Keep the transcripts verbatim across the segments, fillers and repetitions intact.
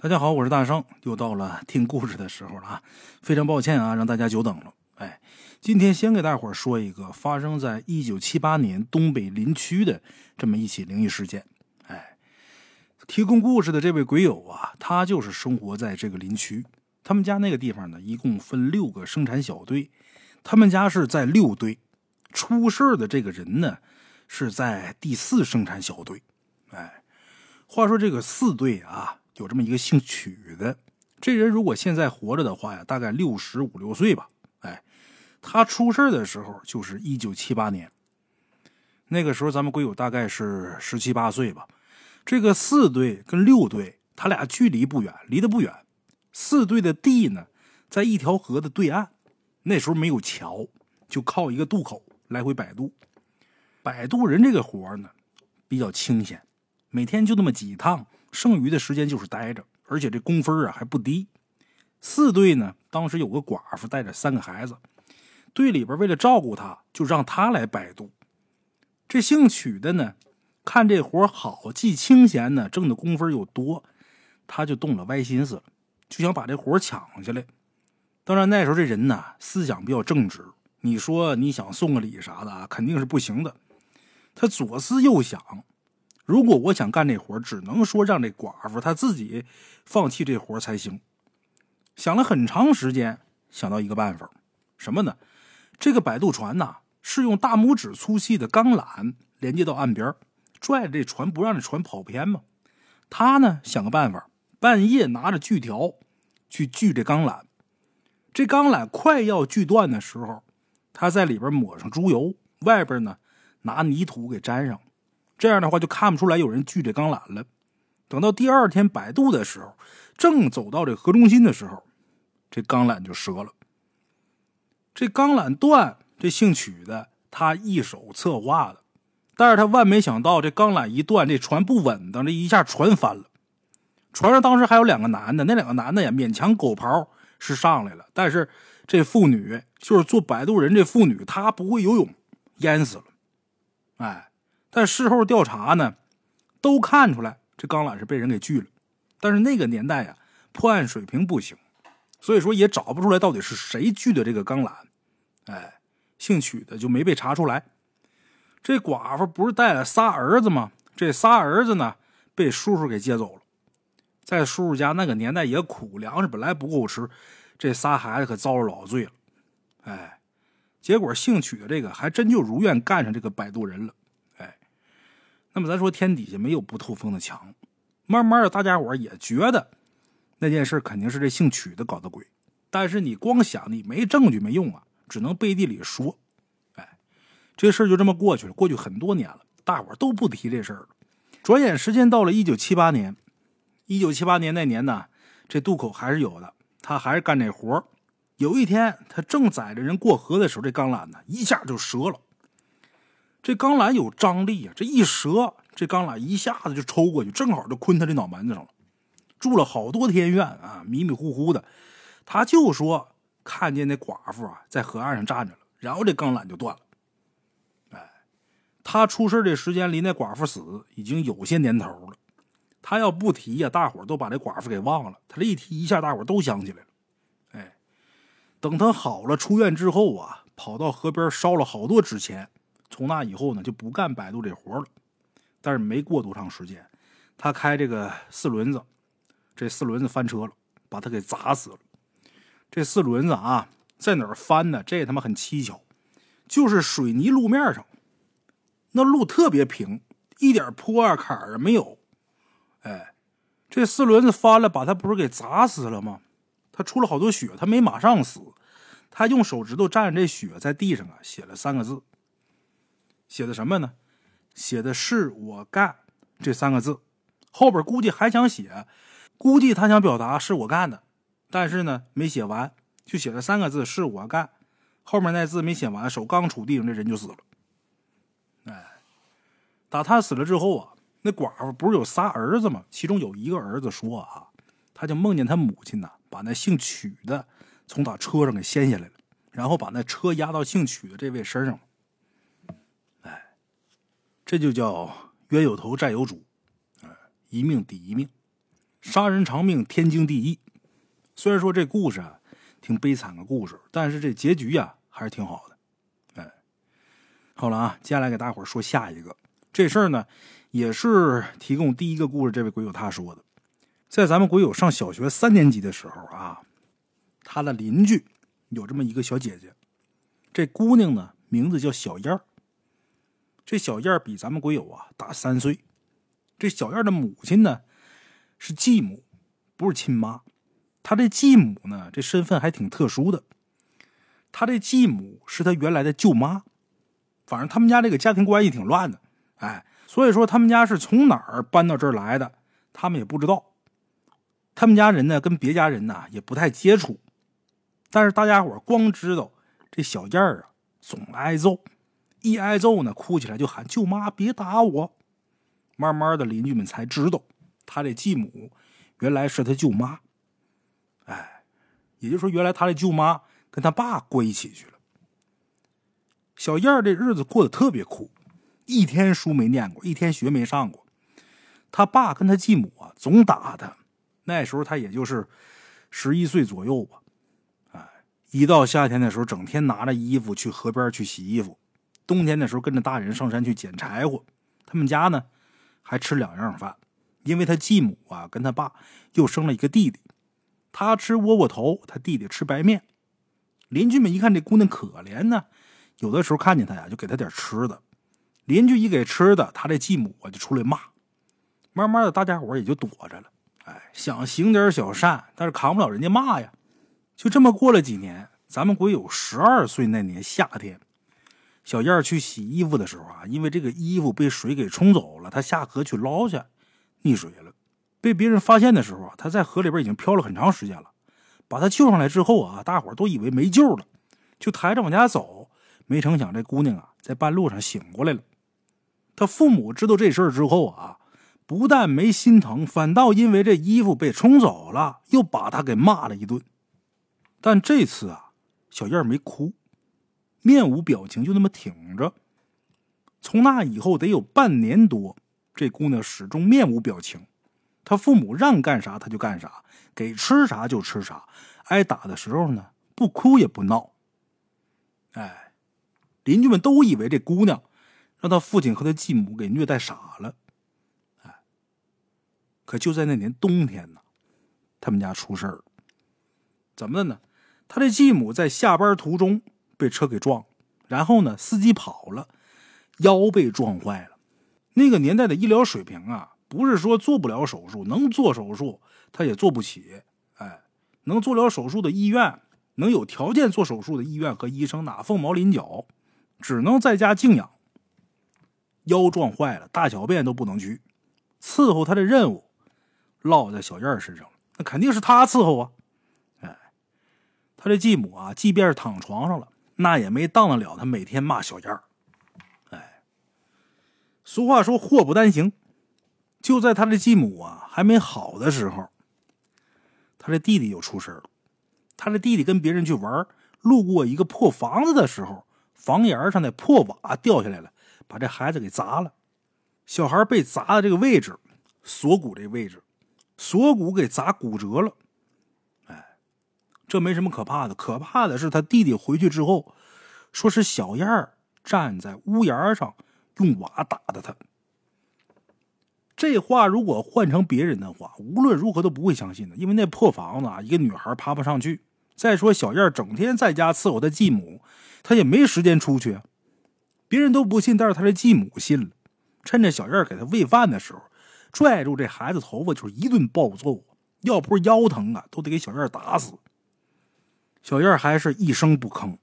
大家好，我是大圣，又到了听故事的时候了啊！非常抱歉啊，让大家久等了。哎，今天先给大伙儿说一个发生在一九七八年东北林区的这么一起灵异事件。哎，提供故事的这位鬼友啊，他就是生活在这个林区。他们家那个地方呢，一共分六个生产小队，他们家是在六队，出事的这个人呢是在第四生产小队。哎，话说这个四队啊，有这么一个姓曲的，这人如果现在活着的话呀，大概六十五六岁吧。哎，他出事的时候就是一九七八年，那个时候咱们鬼友大概是十七八岁吧。这个四队跟六队，他俩距离不远，离得不远。四队的地呢，在一条河的对岸，那时候没有桥，就靠一个渡口来回摆渡。摆渡人这个活呢，比较清闲，每天就那么几趟。剩余的时间就是待着，而且这工分啊还不低。四队呢，当时有个寡妇带着三个孩子，队里边为了照顾他，就让他来摆渡。这姓曲的呢，看这活好，既清闲呢，挣的工分又多，他就动了歪心思了，就想把这活抢下来。当然那时候这人呢，思想比较正直，你说你想送个礼啥的啊，肯定是不行的。他左思右想，如果我想干这活，只能说让这寡妇她自己放弃这活才行。想了很长时间，想到一个办法，什么呢？这个摆渡船呐，是用大拇指粗细的钢缆连接到岸边，拽着这船不让这船跑偏嘛。他呢想个办法，半夜拿着锯条去锯这钢缆。这钢缆快要锯断的时候，他在里边抹上猪油，外边呢拿泥土给粘上。这样的话就看不出来有人锯这钢缆了。等到第二天摆渡的时候，正走到这河中心的时候，这钢缆就折了。这钢缆断，这姓曲的他一手策划的，但是他万没想到这钢缆一断，这船不稳当，这一下船翻了。船上当时还有两个男的，那两个男的呀勉强狗刨是上来了，但是这妇女就是做摆渡人，这妇女她不会游泳，淹死了。哎，但事后调查呢，都看出来这钢缆是被人给锯了，但是那个年代呀，破案水平不行，所以说也找不出来到底是谁锯的这个钢缆。哎，姓曲的就没被查出来。这寡妇不是带了仨儿子吗？这仨儿子呢，被叔叔给接走了。在叔叔家那个年代也苦，粮食本来不够吃，这仨孩子可遭了老罪了。哎，结果姓曲的这个还真就如愿干上这个摆渡人了。哎，那么咱说天底下没有不透风的墙，慢慢的大家伙也觉得那件事肯定是这姓曲的搞的鬼，但是你光想你没证据没用啊，只能背地里说。哎，这事就这么过去了，过去很多年了，大伙都不提这事儿了。转眼时间到了一九七八年，一九七八年那年呢，这渡口还是有的，他还是干这活。有一天他正载着人过河的时候，这钢缆呢一下就折了。这钢缆有张力啊，这一折，这钢缆一下子就抽过去，正好就困他这脑门子上了。住了好多天院啊，迷迷糊糊的，他就说看见那寡妇啊在河岸上站着了，然后这钢缆就断了。哎，他出事这时间离那寡妇死已经有些年头了，他要不提呀、啊，大伙都把这寡妇给忘了。他这一提一下，大伙都想起来了。哎，等他好了出院之后啊，跑到河边烧了好多纸钱。从那以后呢，就不干摆渡这活了。但是没过多长时间，他开这个四轮子，这四轮子翻车了，把他给砸死了。这四轮子啊，在哪儿翻呢？这他妈很蹊跷，就是水泥路面上，那路特别平，一点坡啊坎儿啊没有。哎，这四轮子翻了，把他不是给砸死了吗？他出了好多血，他没马上死，他用手指头蘸着这血在地上啊写了三个字。写的什么呢？写的是我干这三个字，后边估计还想写，估计他想表达是我干的，但是呢没写完，就写了三个字是我干，后面那字没写完，手刚杵地上，这人就死了。哎，打他死了之后啊，那寡妇不是有仨儿子吗？其中有一个儿子说啊，他就梦见他母亲呐、啊，把那姓曲的从他车上给掀下来了，然后把那车压到姓曲的这位身上了。这就叫冤有头债有主，一命抵一命。 杀人偿命，天经地义。虽然说这故事啊挺悲惨的故事，但是这结局啊还是挺好的。哎，好了啊，接下来给大伙说下一个。这事儿呢也是提供第一个故事这位鬼友他说的。在咱们鬼友上小学三年级的时候啊，他的邻居有这么一个小姐姐，这姑娘呢名字叫小燕儿。这小燕儿比咱们鬼友啊大三岁。这小燕儿的母亲呢是继母，不是亲妈。她这继母呢这身份还挺特殊的，她这继母是她原来的舅妈。反正他们家这个家庭关系挺乱的，哎，所以说他们家是从哪儿搬到这儿来的他们也不知道。他们家人呢跟别家人呢也不太接触，但是大家伙光知道这小燕儿啊总挨揍，一挨揍呢哭起来就喊舅妈别打我。慢慢的邻居们才知道他这继母原来是他舅妈。哎，也就是说原来他的舅妈跟他爸过一起去了。小燕儿这日子过得特别苦，一天书没念过，一天学没上过。他爸跟他继母啊总打他，那时候他也就是十一岁左右吧。哎，一到夏天的时候整天拿着衣服去河边去洗衣服，冬天的时候跟着大人上山去捡柴火。他们家呢还吃两样饭，因为他继母啊跟他爸又生了一个弟弟，他吃窝窝头，他弟弟吃白面。邻居们一看这姑娘可怜呢，有的时候看见他呀就给他点吃的。邻居一给吃的，他这继母啊就出来骂。慢慢的大家伙也就躲着了。哎，想行点小善，但是扛不了人家骂呀。就这么过了几年，咱们鬼友十二岁那年夏天，小燕去洗衣服的时候啊，因为这个衣服被水给冲走了，他下河去捞去，溺水了。被别人发现的时候啊，他在河里边已经漂了很长时间了。把他救上来之后啊，大伙都以为没救了，就抬着往家走。没成想这姑娘啊在半路上醒过来了。他父母知道这事儿之后啊，不但没心疼，反倒因为这衣服被冲走了，又把他给骂了一顿。但这次啊，小燕没哭，面无表情，就那么挺着。从那以后得有半年多，这姑娘始终面无表情。她父母让干啥她就干啥，给吃啥就吃啥，挨打的时候呢不哭也不闹。哎，邻居们都以为这姑娘让她父亲和她继母给虐待傻了。哎，可就在那年冬天呢，他们家出事儿了。怎么的呢？他这继母在下班途中被车给撞，然后呢司机跑了，腰被撞坏了。那个年代的医疗水平啊，不是说做不了手术，能做手术他也做不起。哎，能做了手术的医院，能有条件做手术的医院和医生哪凤毛麟角，只能在家静养。腰撞坏了，大小便都不能去，伺候他的任务落在小燕身上了，那肯定是他伺候啊。哎，他这继母啊，即便是躺床上了，那也没当得了他每天骂小燕。哎，俗话说祸不单行，就在他的继母啊还没好的时候，他的弟弟又出事了。他的弟弟跟别人去玩，路过一个破房子的时候，房檐上的破瓦掉下来了，把这孩子给砸了。小孩被砸的这个位置，锁骨这位置，锁骨给砸骨折了。哎，这没什么可怕的，可怕的是他弟弟回去之后，说是小燕儿站在屋檐上用瓦打的他。这话如果换成别人的话，无论如何都不会相信的，因为那破房子啊，一个女孩爬不上去。再说小燕整天在家伺候他继母，他也没时间出去啊。别人都不信，但是他的继母信了。趁着小燕给他喂饭的时候，拽住这孩子头发就是一顿暴揍，要不是腰疼啊，都得给小燕打死。小燕还是一声不吭。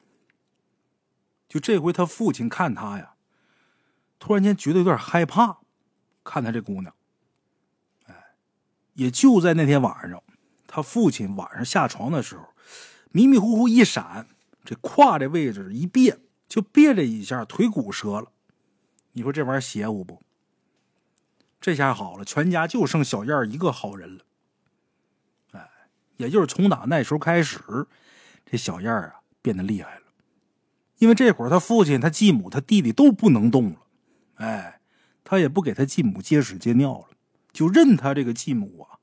就这回他父亲看他呀，突然间觉得有点害怕，看他这姑娘。哎，也就在那天晚上，他父亲晚上下床的时候，迷迷糊糊一闪，这胯这位置一别，就别这一下腿骨折了。你说这玩意儿邪乎不？这下好了，全家就剩小燕一个好人了。哎，也就是从打那时候开始，这小燕啊变得厉害了。因为这会儿他父亲、他继母、他弟弟都不能动了。哎，他也不给他继母接屎接尿了，就认他这个继母啊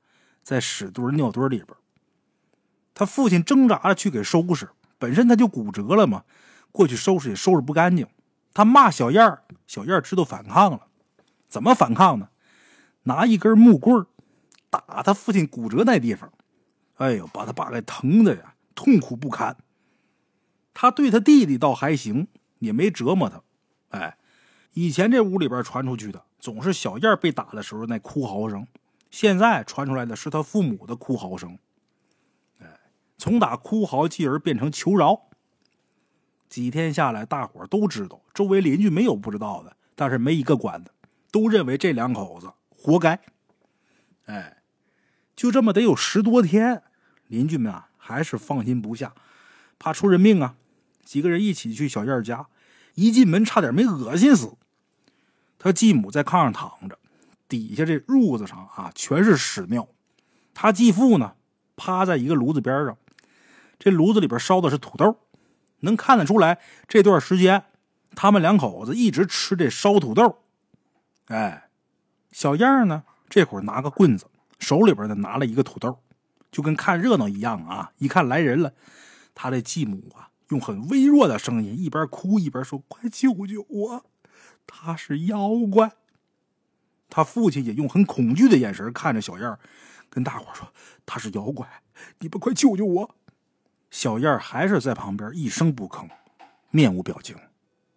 在屎堆尿堆里边。他父亲挣扎着去给收拾，本身他就骨折了嘛，过去收拾也收拾不干净。他骂小燕儿，小燕儿知道反抗了。怎么反抗呢？拿一根木棍打他父亲骨折那地方，哎呦，把他爸给疼的呀，痛苦不堪。他对他弟弟倒还行，也没折磨他。哎，以前这屋里边传出去的总是小燕被打的时候那哭嚎声，现在传出来的是他父母的哭嚎声。哎，从打哭嚎继而变成求饶。几天下来，大伙都知道，周围邻居没有不知道的，但是没一个管的，都认为这两口子活该。哎，就这么得有十多天，邻居们啊还是放心不下，怕出人命啊。几个人一起去小燕家，一进门差点没恶心死。他继母在炕上躺着，底下这褥子上啊全是屎尿。他继父呢趴在一个炉子边上，这炉子里边烧的是土豆，能看得出来这段时间他们两口子一直吃这烧土豆。哎，小燕呢这会儿拿个棍子，手里边呢拿了一个土豆，就跟看热闹一样啊。一看来人了，他这继母啊用很微弱的声音一边哭一边说：“快救救我，他是妖怪。”他父亲也用很恐惧的眼神看着小燕，跟大伙说：“他是妖怪，你们快救救我。”小燕还是在旁边一声不吭，面无表情。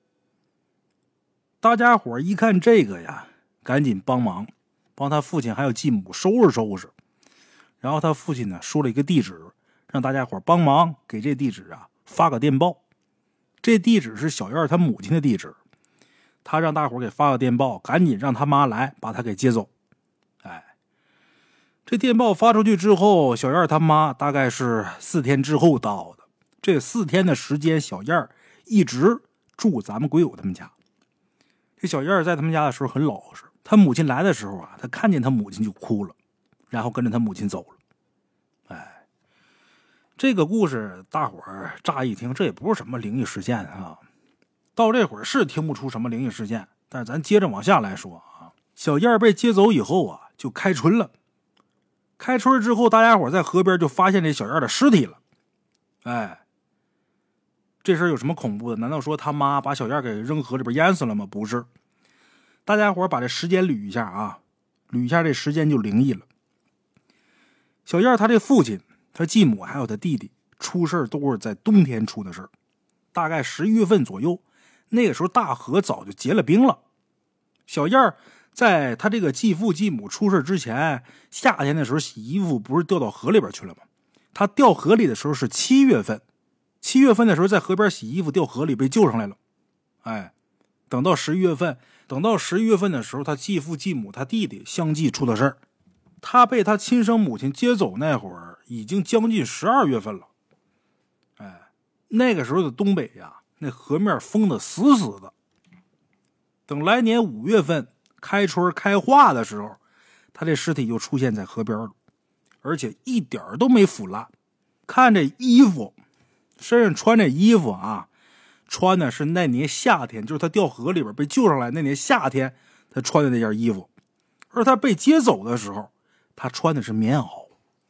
大家伙一看这个呀，赶紧帮忙，帮他父亲还有继母收拾收拾。然后他父亲呢说了一个地址，让大家伙帮忙给这地址啊发个电报。这地址是小燕他母亲的地址，他让大伙给发个电报，赶紧让他妈来把他给接走。哎，这电报发出去之后，小燕他妈大概是四天之后到的。这四天的时间，小燕一直住咱们鬼友他们家。这小燕在他们家的时候很老实，他母亲来的时候啊，他看见他母亲就哭了，然后跟着他母亲走了。哎，这个故事大伙儿乍一听，这也不是什么灵异事件啊。到这会儿是听不出什么灵异事件，但是咱接着往下来说啊。小燕被接走以后啊，就开春了。开春之后，大家伙在河边就发现这小燕的尸体了。哎，这事儿有什么恐怖的？难道说他妈把小燕给扔河里边淹死了吗？不是。大家伙把这时间捋一下啊，捋一下这时间就灵异了。小燕他这父亲、他继母还有他弟弟出事都是在冬天出的事儿，大概十一月份左右。那个时候大河早就结了冰了。小燕在他这个继父继母出事之前，夏天的时候洗衣服不是掉到河里边去了吗？他掉河里的时候是七月份，七月份的时候在河边洗衣服掉河里被救上来了。哎，等到十一月份，等到十一月份的时候，他继父继母他弟弟相继出的事儿。他被他亲生母亲接走那会儿已经将近十二月份了。哎，那个时候的东北呀，那河面封得死死的。等来年五月份开春开化的时候，他这尸体就出现在河边了，而且一点都没腐烂。看这衣服，身上穿这衣服啊，穿的是那年夏天，就是他掉河里边被救上来那年夏天他穿的那件衣服。而他被接走的时候，他穿的是棉袄。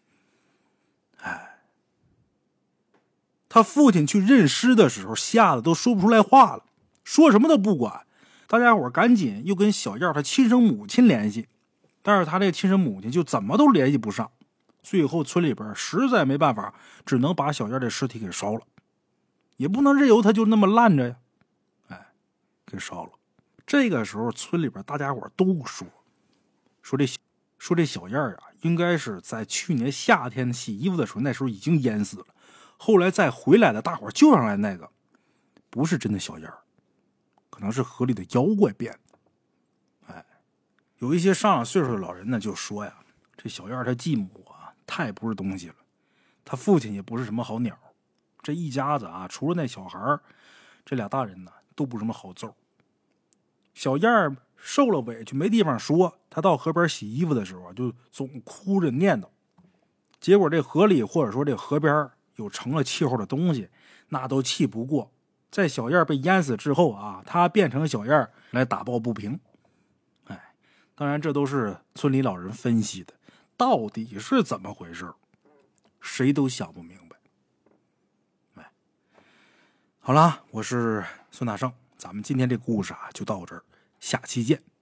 哎，他父亲去认尸的时候吓得都说不出来话了，说什么都不管。大家伙赶紧又跟小燕他亲生母亲联系，但是他这亲生母亲就怎么都联系不上。最后村里边实在没办法，只能把小燕的尸体给烧了，也不能任由他就那么烂着呀。哎，给烧了。这个时候村里边大家伙都说说这说这小燕啊，应该是在去年夏天洗衣服的时候，那时候已经淹死了。后来再回来的大伙救上来那个，不是真的小燕，可能是河里的妖怪变的。哎，有一些上了岁数的老人呢，就说呀，这小燕他继母啊，太不是东西了，他父亲也不是什么好鸟，这一家子啊，除了那小孩这俩大人呢，都不是什么好揍。小燕受了委屈没地方说，他到河边洗衣服的时候就总哭着念叨，结果这河里或者说这河边有成了气候的东西，那都气不过。在小燕被淹死之后啊，他变成小燕来打抱不平。哎，当然这都是村里老人分析的， 到底是怎么回事，谁都想不明白。哎，好了，我是孙大圣，咱们今天这故事啊就到这儿，下期见。